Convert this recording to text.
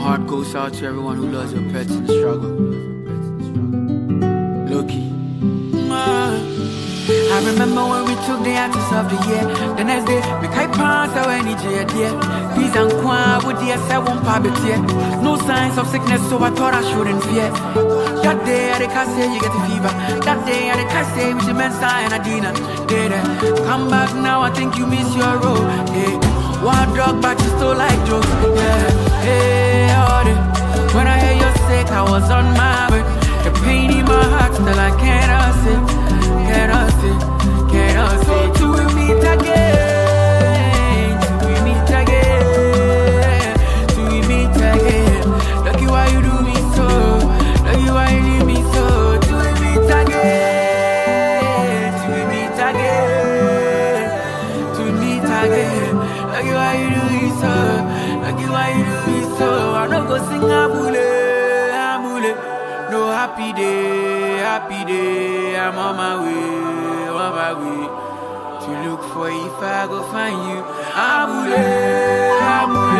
heart goes out to everyone who loves your pets in struggle. Loki. I remember when we took the artist of the year. The next day, we can't pass our energy, dear. Peace and quiet with the S1 pabit here. No signs of sickness, so I thought I shouldn't fear. That day, I can't say you get a fever. That day, I can't say with the Mensa and Adina. Come back now, I think you miss your role. Yeah. Wild drug, but you still like jokes. Yeah. Hey, order. When I hear you're sick, I was on my way. The pain in my heart, still I cannot say. Cannot say. Till we meet again. Till we meet again. Till we meet again. Lucky why you do me so. Lucky why you leave me so. Till we meet again. Till we meet again. Till we meet again. Lucky why you do me so. Lucky why you do me so. I don't go sing Amule. No happy day. I'm on my way. To look for if I go find you. Amule.